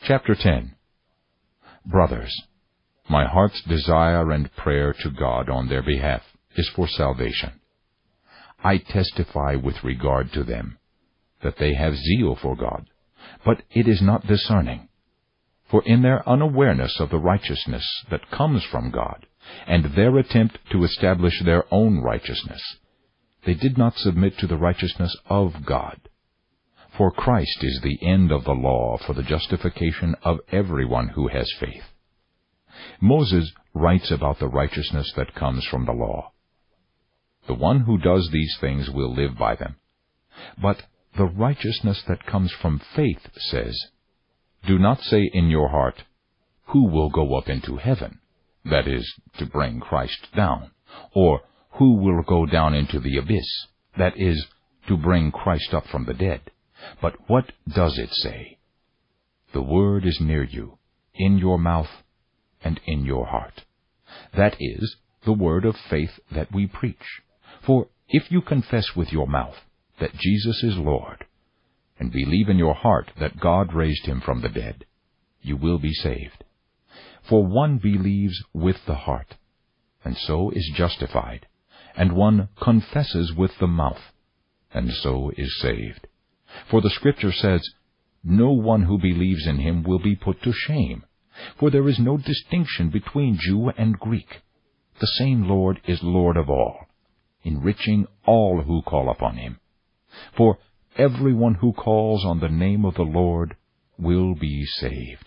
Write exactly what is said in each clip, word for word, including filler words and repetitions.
Chapter ten. Brothers, my heart's desire and prayer to God on their behalf is for salvation. I testify with regard to them that they have zeal for God, but it is not discerning. For in their unawareness of the righteousness that comes from God, and their attempt to establish their own righteousness, they did not submit to the righteousness of God. For Christ is the end of the law for the justification of everyone who has faith. Moses writes about the righteousness that comes from the law. The one who does these things will live by them. But the righteousness that comes from faith says, "Do not say in your heart, 'Who will go up into heaven?' That is, to bring Christ down. Or, 'Who will go down into the abyss?' That is, to bring Christ up from the dead. But what does it say? The word is near you, in your mouth and in your heart. That is, the word of faith that we preach. For if you confess with your mouth that Jesus is Lord, and believe in your heart that God raised him from the dead, you will be saved. For one believes with the heart, and so is justified, and one confesses with the mouth, and so is saved. For the Scripture says, 'No one who believes in him will be put to shame,' for there is no distinction between Jew and Greek. The same Lord is Lord of all, enriching all who call upon him. For everyone who calls on the name of the Lord will be saved.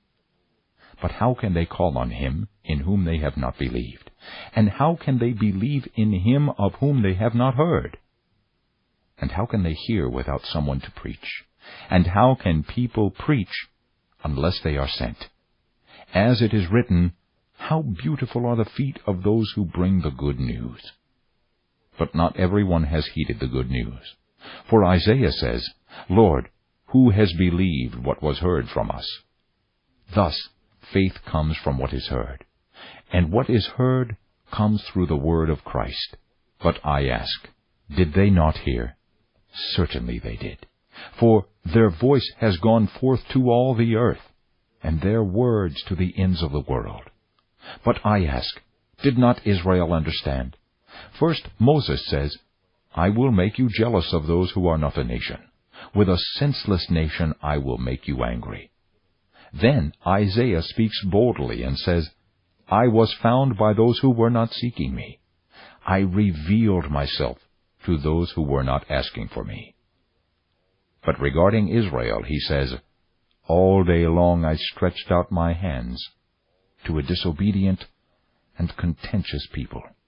But how can they call on him in whom they have not believed? And how can they believe in him of whom they have not heard? And how can they hear without someone to preach? And how can people preach unless they are sent? As it is written, 'How beautiful are the feet of those who bring the good news.' But not everyone has heeded the good news. For Isaiah says, 'Lord, who has believed what was heard from us?' Thus faith comes from what is heard, and what is heard comes through the word of Christ. But I ask, did they not hear? Certainly they did. For their voice has gone forth to all the earth, and their words to the ends of the world. But I ask, did not Israel understand? First Moses says, 'I will make you jealous of those who are not a nation. With a senseless nation I will make you angry.' Then Isaiah speaks boldly and says, 'I was found by those who were not seeking me. I revealed myself to those who were not asking for me.' But regarding Israel, he says, 'All day long I stretched out my hands to a disobedient and contentious people.'